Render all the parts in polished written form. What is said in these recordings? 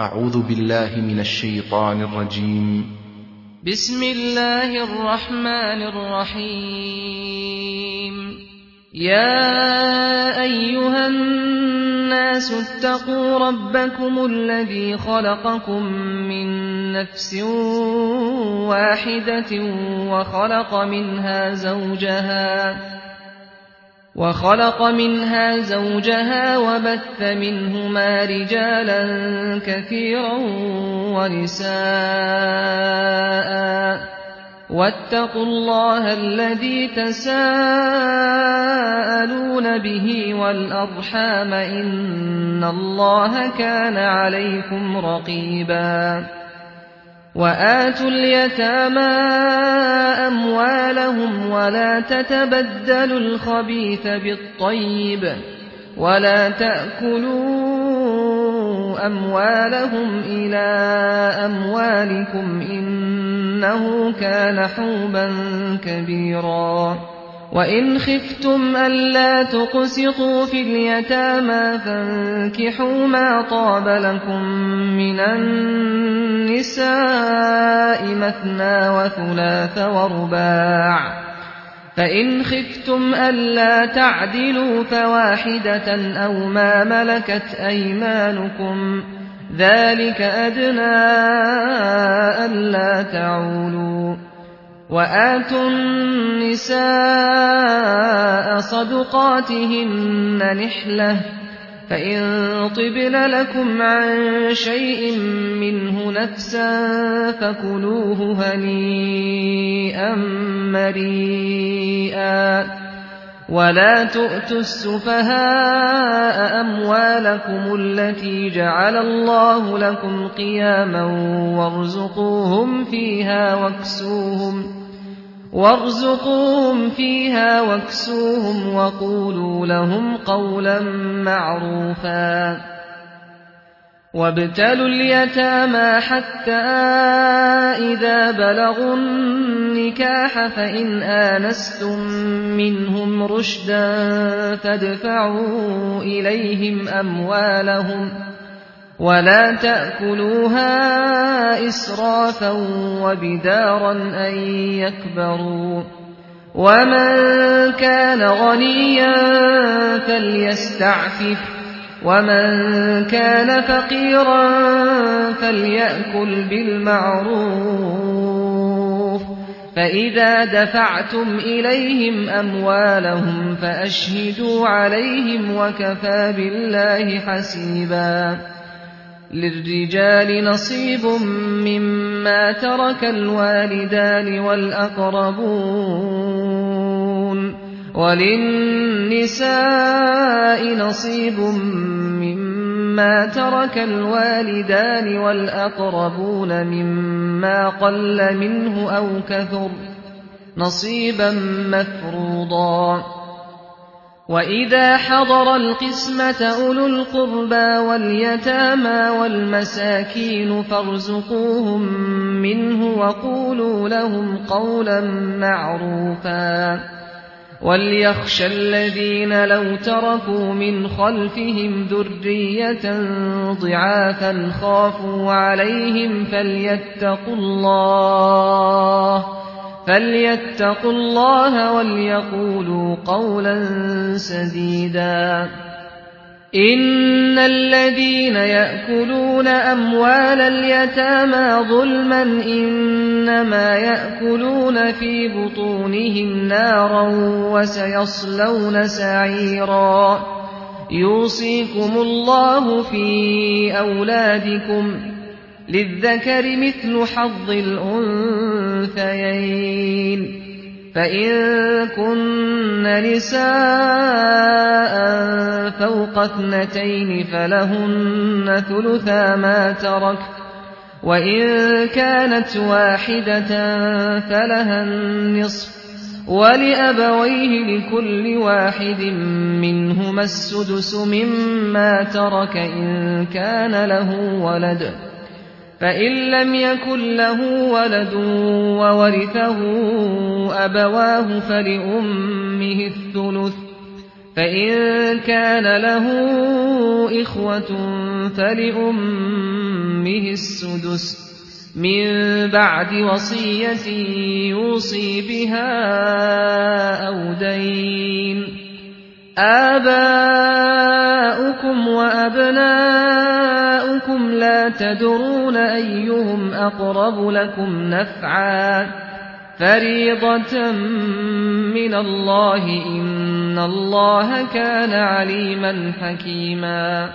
أعوذ بالله من الشيطان الرجيم. بسم الله الرحمن الرحيم. يا أيها الناس اتقوا ربكم الذي خلقكم من نفس واحدة وخلق منها زوجها وبث منهما رجالا كثيرا ونساء، واتقوا الله الذي تساءلون به والأرحام إن الله كان عليكم رقيبا. وآتوا اليتامى أموالهم ولا تتبدلوا الخبيث بالطيب ولا تأكلوا أموالهم إلى أموالكم إنه كان حوبا كبيرا. وإن خفتم ألا تقسطوا في اليتامى فانكحوا ما طاب لكم من النساء مثنى وثلاث ورباع، فإن خفتم ألا تعدلوا فواحدة أو ما ملكت أيمانكم ذلك أدنى ألا تعولوا. وآتوا النساء صدقاتهن نحلة، فإن طبن لكم عن شيء منه نفسا فكلوه هنيئا مريئا. ولا تؤتوا السفهاء أموالكم التي جعل الله لكم قياما وارزقوهم فيها واكسوهم وقولوا لهم قولا معروفا. وابتلوا اليتامى حتى إذا بلغوا النكاح فإن آنستم منهم رشدا فادفعوا إليهم أموالهم ولا تأكلوها إسرافا وبدارا أن يكبروا. ومن كان غنيا فليستعفف ومن كان فقيرا فليأكل بالمعروف. فإذا دفعتم إليهم أموالهم فأشهدوا عليهم وكفى بالله حسيبا. للرجال نصيب مما ترك الوالدان والأقربون، وللنساء نصيب مما ترك الوالدان والأقربون مما قل منه أو كثر نصيبا مفروضا. وإذا حضر القسمة أولو القربى واليتامى والمساكين فارزقوهم منه وقولوا لهم قولا معروفا. وليخشى الذين لو تركوا من خلفهم ذرية ضعافا خافوا عليهم فليتقوا الله وليقولوا قولا سديدا. إن الذين يأكلون أموال اليتامى ظلما إنما يأكلون في بطونهم نارا وسيصلون سعيرا. يوصيكم الله في أولادكم للذكر مثل حظ الأنثيين، فإن كن نساء فوق 2 فلهن ثلثا ما ترك، وإن كانت واحدة فلها النصف، ولأبويه لكل واحد منهما السدس مما ترك إن كان له ولد. فإن لم يكن له ولد وورثه أبواه فلأمه الثلث، فإن كان له إخوة فلأمه أمه السدس من بعد وصية يوصي بها أو دين. آباؤكم وأبناؤكم لا تدرون أيهم أقرب لكم نفعا فريضة من الله إن الله كان عليما حكيما.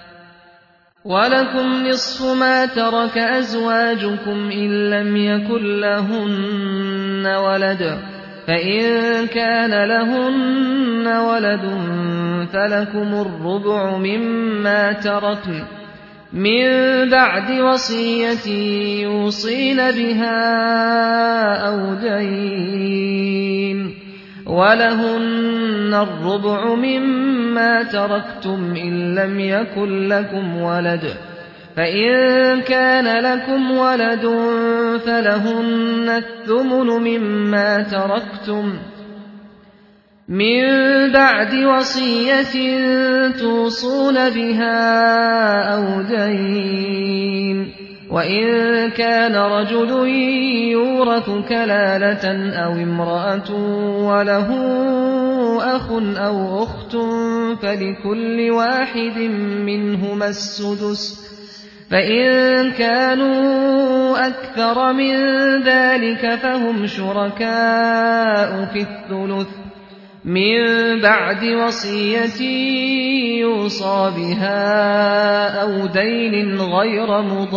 ولكم نصف ما ترك أزواجكم إن لم يكن لهن ولد فإن كان لهن ولد فلكم الربع مما تركن من بعد وصية يوصين بها أو دين. ولهن الربع مما تركتم إن لم يكن لكم ولد فإن كان لكم ولد فلهن الثمن مما تركتم من بعد وصية توصون بها أو دين. وإن كان رجل يورث كلالة أو امرأة وله أخ أو أخت فلكل واحد منهما السدس فإن كانوا أكثر من ذلك فهم شركاء في الثلث من بعد وصية يوصى بها أو دين غير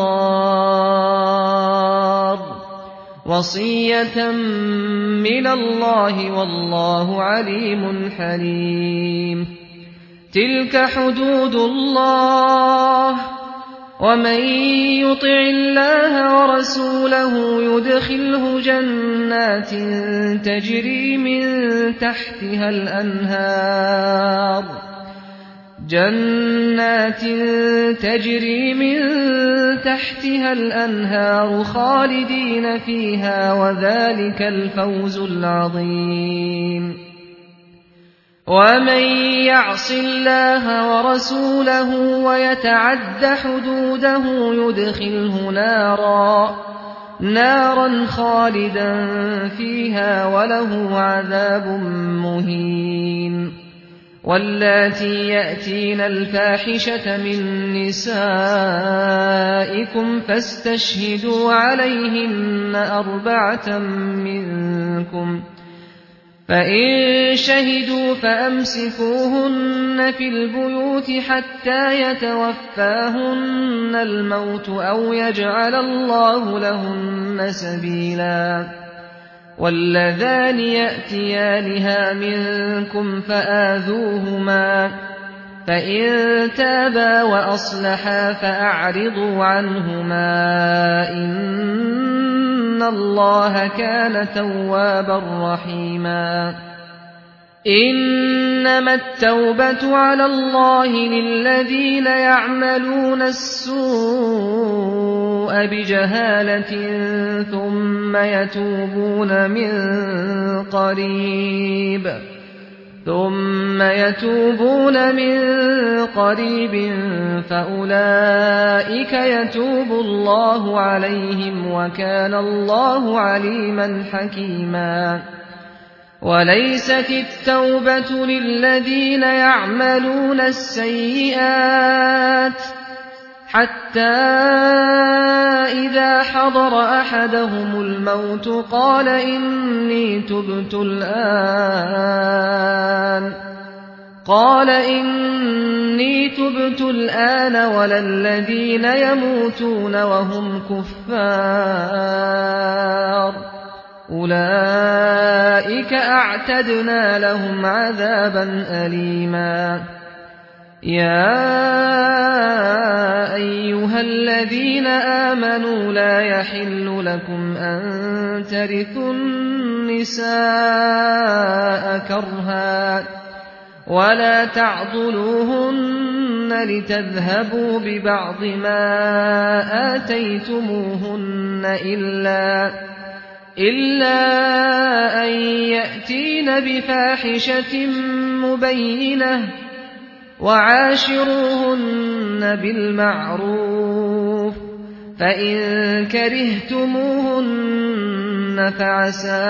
مضار وصية من الله والله عليم حليم. تلك حدود الله ومن يطع الله ورسوله يدخله جنات تجري من تحتها الأنهار خالدين فيها وذلك الفوز العظيم. ومن يعص الله ورسوله ويتعد حدوده يدخله نارا خالدا فيها وله عذاب مهين. واللاتي يأتين الفاحشة من نسائكم فاستشهدوا عليهن 4 منكم فإن شهدوا فأمسكوهن في البيوت حتى يتوفاهن الموت أو يجعل الله لهن سبيلا. واللذان يأتيانها منكم فآذوهما فإن تابا وأصلحا فأعرضوا عنهما إن الله كان توابا رحيما. إنما التوبة على الله للذين يعملون السوء بجهالة ثم يتوبون من قريب فأولئك يتوب الله عليهم وكان الله عليما حكيما. وليست التوبة للذين يعملون السيئات حتى إذا حضر أحدهم الموت قال إني تبت الآن ولا الذين يموتون وهم كفار أولئك أعتدنا لهم عذابا أليما. يا أيها الذين آمنوا لا يحل لكم أن ترثوا النساء كرها ولا تعضلوهن لتذهبوا ببعض ما آتيتموهن إلا أن يأتين بفاحشة مبينة وعاشروهن بالمعروف فإن كرهتموهن فعسى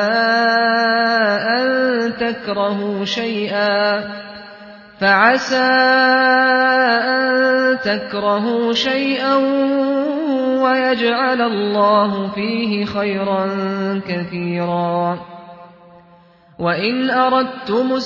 أن تكرهوا شيئا ويجعل الله فيه خيرا كثيرا. وإن أردتم